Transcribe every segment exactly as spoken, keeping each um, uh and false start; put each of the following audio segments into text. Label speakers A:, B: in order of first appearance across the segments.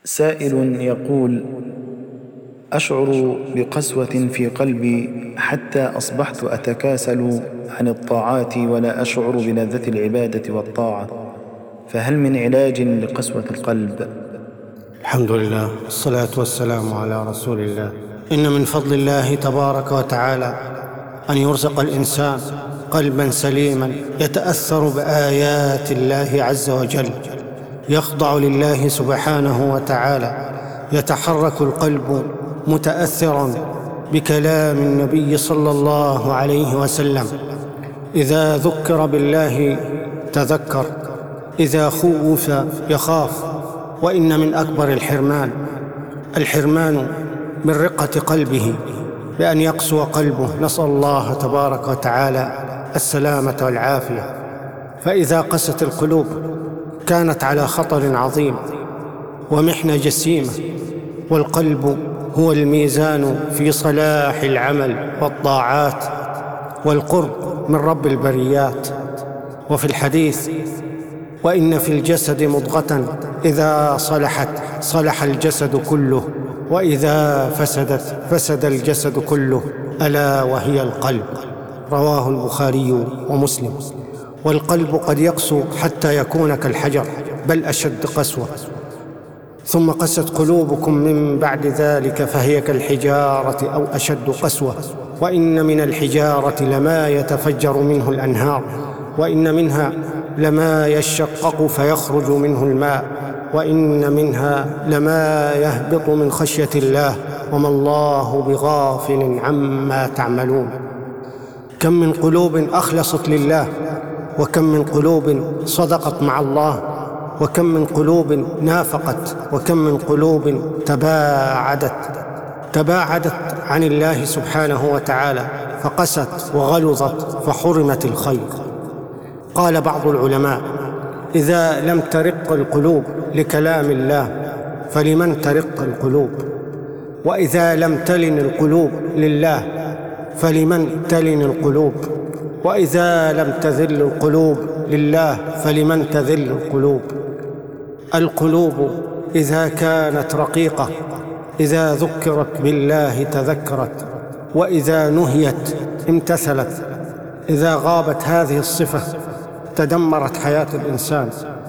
A: سائل يقول: أشعر بقسوة في قلبي حتى أصبحت أتكاسل عن الطاعات ولا أشعر بلذة العبادة والطاعة، فهل من علاج لقسوة القلب؟
B: الحمد لله والصلاة والسلام على رسول الله. إن من فضل الله تبارك وتعالى أن يرزق الإنسان قلبا سليما يتأثر بآيات الله عز وجل، يخضع لله سبحانه وتعالى، يتحرك القلب متأثرا بكلام النبي صلى الله عليه وسلم. إذا ذكر بالله تذكر، إذا خوف يخاف. وإن من أكبر الحرمان الحرمان من رقة قلبه، بأن يقسو قلبه. نسأل الله تبارك وتعالى السلامة والعافية. فإذا قست القلوب كانت على خطر عظيم ومحنة جسيمة، والقلب هو الميزان في صلاح العمل والطاعات والقرب من رب البريات. وفي الحديث: وإن في الجسد مضغة إذا صلحت صلح الجسد كله، وإذا فسدت فسد الجسد كله، ألا وهي القلب. رواه البخاري ومسلم. والقلب قد يقسو حتى يكون كالحجر، بل أشد قسوة. ثم قست قلوبكم من بعد ذلك فهي كالحجارة أو أشد قسوة. وإن من الحجارة لما يتفجر منه الأنهار، وإن منها لما يشقق فيخرج منه الماء، وإن منها لما يهبط من خشية الله، وما الله بغافل عما تعملون. كم من قلوب أخلصت لله، وكم من قلوب صدقت مع الله، وكم من قلوب نافقت، وكم من قلوب تباعدت تباعدت عن الله سبحانه وتعالى، فقست وغلظت فحرمت الخير. قال بعض العلماء: إذا لم ترق القلوب لكلام الله فلمن ترق القلوب؟ وإذا لم تلن القلوب لله فلمن تلن القلوب؟ وإذا لم تذل القلوب لله فلمن تذل القلوب؟ القلوب إذا كانت رقيقة، إذا ذكرت بالله تذكرت، وإذا نهيت امتثلت. إذا غابت هذه الصفة تدمرت حياة الإنسان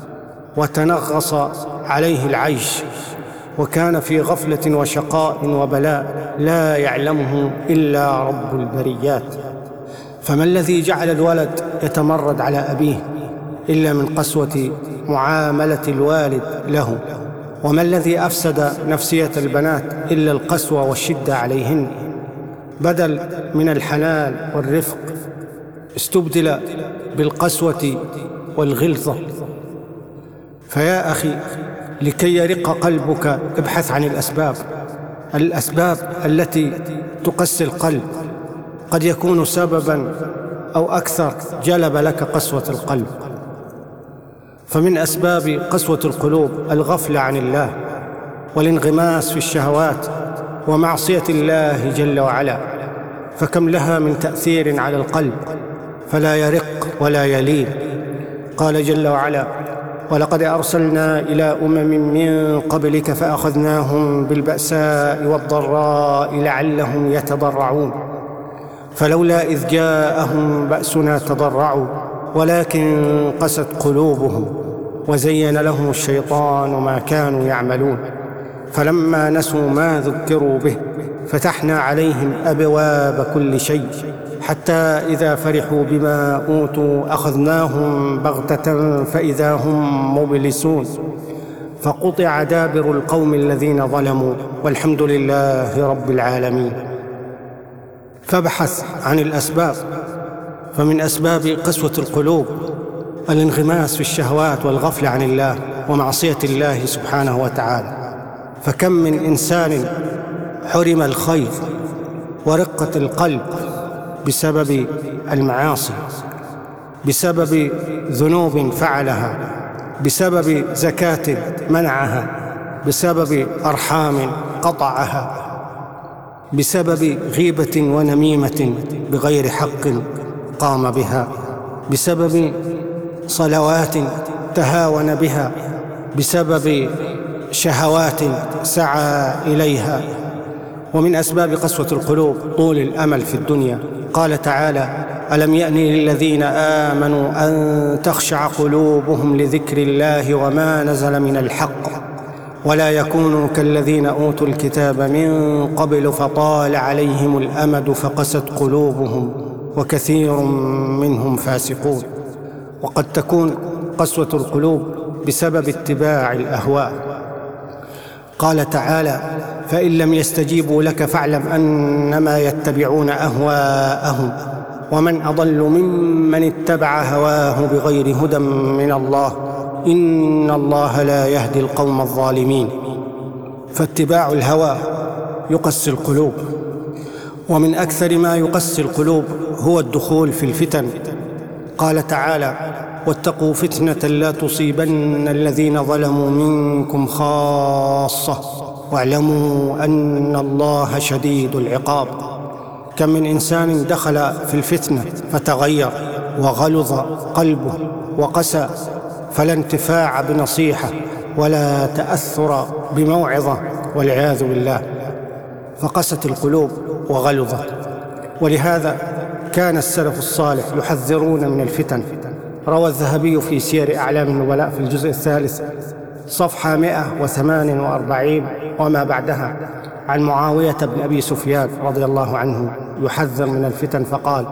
B: وتنغص عليه العيش، وكان في غفلة وشقاء وبلاء لا يعلمه إلا رب البريات. فما الذي جعل الولد يتمرد على أبيه إلا من قسوة معاملة الوالد له؟ وما الذي أفسد نفسية البنات إلا القسوة والشدة عليهن؟ بدل من الحنان والرفق استبدل بالقسوة والغلظة. فيا أخي، لكي يرق قلبك ابحث عن الأسباب الأسباب التي تقسي القلب. قد يكون سبباً أو أكثر جلب لك قسوة القلب. فمن أسباب قسوة القلوب الغفلة عن الله، والانغماس في الشهوات ومعصية الله جل وعلا، فكم لها من تأثير على القلب فلا يرق ولا يلين. قال جل وعلا: ولقد أرسلنا إلى أمم من قبلك فأخذناهم بالبأساء والضراء لعلهم يتضرعون فلولا إذ جاءهم بأسنا تضرعوا ولكن قست قلوبهم وزين لهم الشيطان ما كانوا يعملون فلما نسوا ما ذكروا به فتحنا عليهم أبواب كل شيء حتى إذا فرحوا بما أوتوا أخذناهم بغتة فإذا هم مبلسون فقطع دابر القوم الذين ظلموا والحمد لله رب العالمين. فابحث عن الأسباب. فمن أسباب قسوة القلوب الانغماس في الشهوات والغفل عن الله ومعصية الله سبحانه وتعالى. فكم من إنسان حرم الخير ورقة القلب بسبب المعاصي، بسبب ذنوب فعلها، بسبب زكاة منعها، بسبب أرحام قطعها، بسبب غيبة ونميمة بغير حق قام بها، بسبب صلوات تهاون بها، بسبب شهوات سعى إليها. ومن أسباب قسوة القلوب طول الأمل في الدنيا. قال تعالى: ألم يأن للذين آمنوا أن تخشع قلوبهم لذكر الله وما نزل من الحق ولا يكونوا كالذين أوتوا الكتاب من قبل فطال عليهم الأمد فقست قلوبهم وكثير منهم فاسقون. وقد تكون قسوة القلوب بسبب اتباع الأهواء. قال تعالى: فإن لم يستجيبوا لك فاعلم أنما يتبعون أهواءهم ومن أضل ممن اتبع هواه بغير هدى من الله إن الله لا يهدي القوم الظالمين. فاتباع الهوى يقسي القلوب. ومن أكثر ما يقسي القلوب هو الدخول في الفتن. قال تعالى: واتقوا فتنة لا تصيبن الذين ظلموا منكم خاصة واعلموا أن الله شديد العقاب. كم من إنسان دخل في الفتنة فتغير وغلظ قلبه وقسى، فلا انتفاع بنصيحة ولا تأثر بموعظة والعياذ بالله، فقست القلوب وغلظت. ولهذا كان السلف الصالح يحذرون من الفتن. روى الذهبي في سير أعلام النبلاء في الجزء الثالث صفحة مئة وثمان وأربعين وما بعدها عن معاوية بن أبي سفيان رضي الله عنه يحذر من الفتن فقال: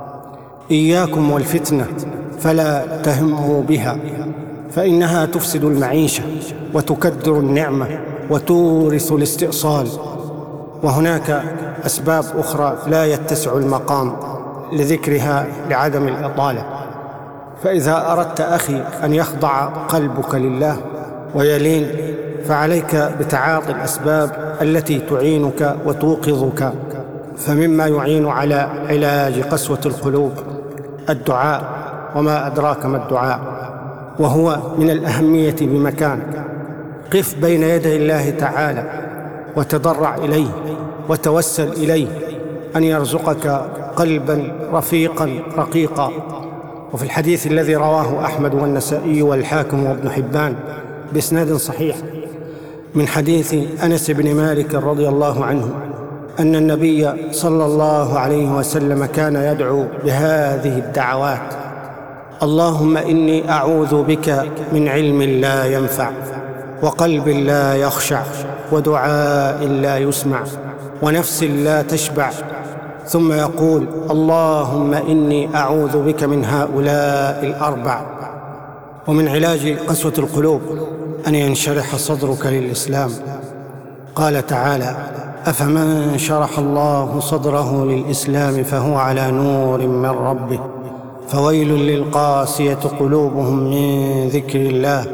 B: إياكم والفتنة فلا تهموا بها فإنها تفسد المعيشة وتكدر النعمة وتورث الاستئصال. وهناك أسباب أخرى لا يتسع المقام لذكرها لعدم الإطالة. فإذا أردت أخي أن يخضع قلبك لله ويلين فعليك بتعاطي الأسباب التي تعينك وتوقظك. فمما يعين على علاج قسوة القلوب الدعاء، وما أدراك ما الدعاء، وهو من الأهمية بمكان. قف بين يدي الله تعالى وتضرع إليه وتوسل إليه أن يرزقك قلبا رفيقا رقيقا. وفي الحديث الذي رواه أحمد والنسائي والحاكم وابن حبان بإسناد صحيح من حديث أنس بن مالك رضي الله عنه أن النبي صلى الله عليه وسلم كان يدعو بهذه الدعوات: اللهم إني أعوذ بك من علم لا ينفع وقلب لا يخشع ودعاء لا يسمع ونفس لا تشبع. ثم يقول: اللهم إني أعوذ بك من هؤلاء الأربع. ومن علاج قسوة القلوب أن ينشرح صدرك للإسلام. قال تعالى: أفمن شرح الله صدره للإسلام فهو على نور من ربه فويل للقاسية قلوبهم من ذكر الله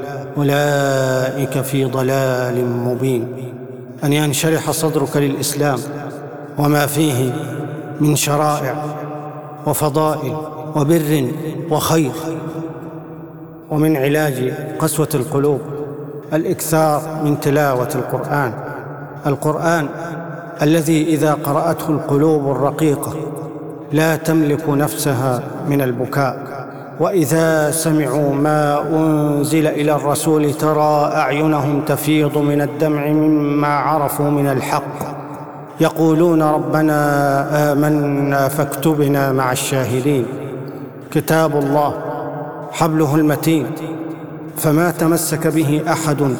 B: أولئك في ضلال مبين. أن ينشرح صدرك للإسلام وما فيه من شرائع وفضائل وبر وخير. ومن علاج قسوة القلوب الإكثار من تلاوة القرآن. القرآن الذي إذا قرأته القلوب الرقيقة لا تملك نفسها من البكاء، وإذا سمعوا ما أنزل إلى الرسول ترى أعينهم تفيض من الدمع مما عرفوا من الحق يقولون ربنا آمنا فاكتبنا مع الشاهدين. كتاب الله حبله المتين، فما تمسك به أحد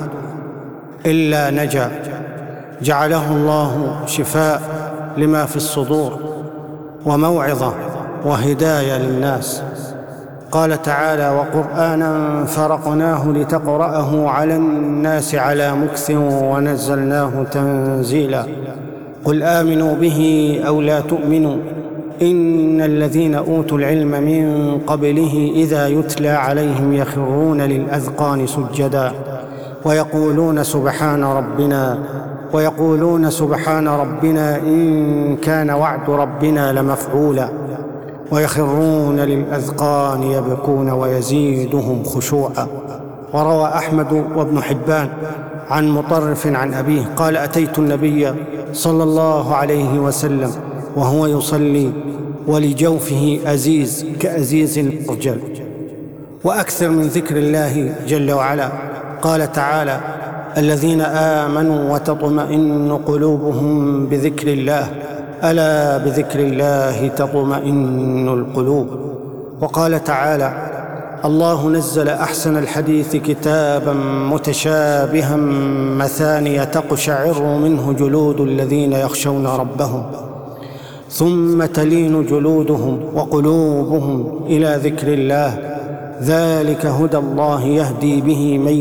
B: إلا نجا. جعله الله شفاء لما في الصدور وموعظة وهداية للناس. قال تعالى: وقرآنا فرقناه لتقرأه على الناس على مكث ونزلناه تنزيلا. قل آمنوا به أو لا تؤمنوا إن الذين أوتوا العلم من قبله إذا يتلى عليهم يخرون للأذقان سجدا ويقولون سبحان ربنا ويقولون سبحان ربنا إن كان وعد ربنا لمفعولا ويخرون للأذقان يبكون ويزيدهم خشوعا. وروى أحمد وابن حبان عن مطرف عن أبيه قال: أتيت النبي صلى الله عليه وسلم وهو يصلي ولجوفه أزيز كأزيز الأرجل. وأكثر من ذكر الله جل وعلا. قال تعالى: الذين آمنوا وتطمئن قلوبهم بذكر الله، ألا بذكر الله تطمئن القلوب. وقال تعالى: الله نزل أحسن الحديث كتابا متشابها مثانية تقشعر منه جلود الذين يخشون ربهم ثم تلين جلودهم وقلوبهم إلى ذكر الله، ذلك هدى الله يهدي به من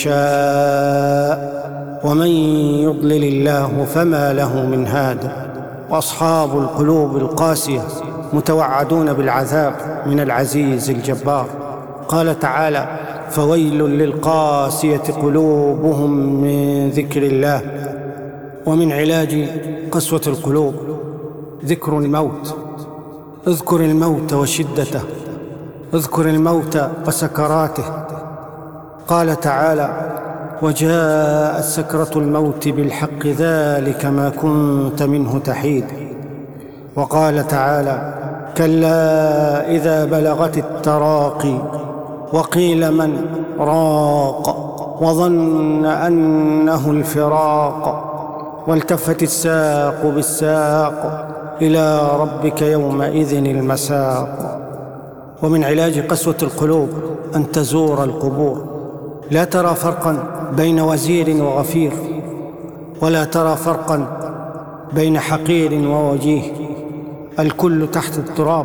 B: يشاء ومن يضلل الله فما له من هاد. وأصحاب القلوب القاسية متوعدون بالعذاب من العزيز الجبار. قال تعالى: فويل للقاسية قلوبهم من ذكر الله. ومن علاج قسوة القلوب ذكر الموت. اذكر الموت وشدته، اذكر الموت وسكراته. قال تعالى: وجاءت سكرة الموت بالحق ذلك ما كنت منه تحيد. وقال تعالى: كلا إذا بلغت التراقي وقيل من راق وظن أنه الفراق والتفت الساق بالساق إلى ربك يومئذ المساق. ومن علاج قسوة القلوب أن تزور القبور. لا ترى فرقا بين وزير وغفير، ولا ترى فرقا بين حقير ووجيه، الكل تحت التراب.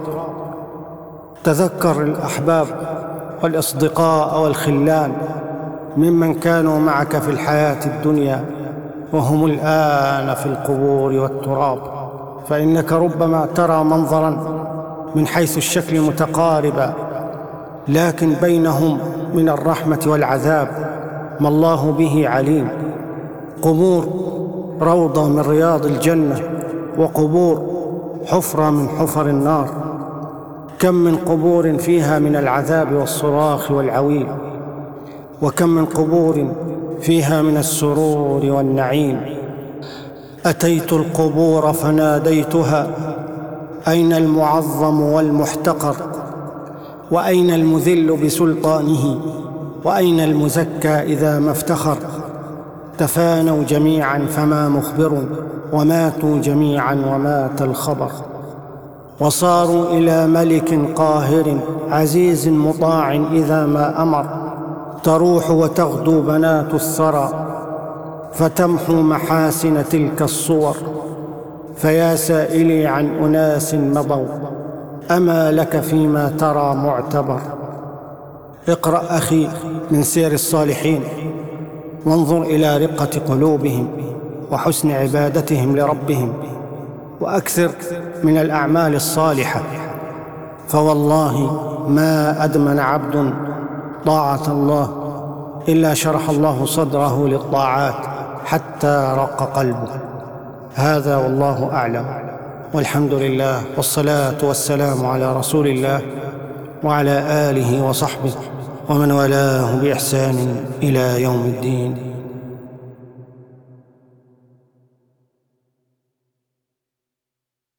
B: تذكر الأحباب والأصدقاء والخلان ممن كانوا معك في الحياة الدنيا وهم الآن في القبور والتراب، فإنك ربما ترى منظرا من حيث الشكل متقاربا، لكن بينهم من الرحمة والعذاب ما الله به عليم. قبور روضة من رياض الجنة، وقبور حفرة من حفر النار. كم من قبور فيها من العذاب والصراخ والعويل، وكم من قبور فيها من السرور والنعيم. أتيت القبور فناديتها: أين المعظم والمحتقر؟ وأين المذل بسلطانه؟ وأين المزكى إذا ما افتخر؟ تفانوا جميعا فما مخبر، وماتوا جميعا ومات الخبر. وصاروا إلى ملك قاهر عزيز مطاع إذا ما أمر. تروح وتغدو بنات الثرى فتمحو محاسن تلك الصور. فيا سائلي عن أناس مضوا، أما لك فيما ترى معتبر. اقرأ أخي من سير الصالحين، وانظر إلى رقة قلوبهم وحسن عبادتهم لربهم، وأكثر من الأعمال الصالحة، فوالله ما أدمن عبد طاعة الله إلا شرح الله صدره للطاعات حتى رق قلبه. هذا والله أعلم، والحمد لله، والصلاة والسلام على رسول الله وعلى آله وصحبه ومن والاه بإحسان إلى يوم الدين.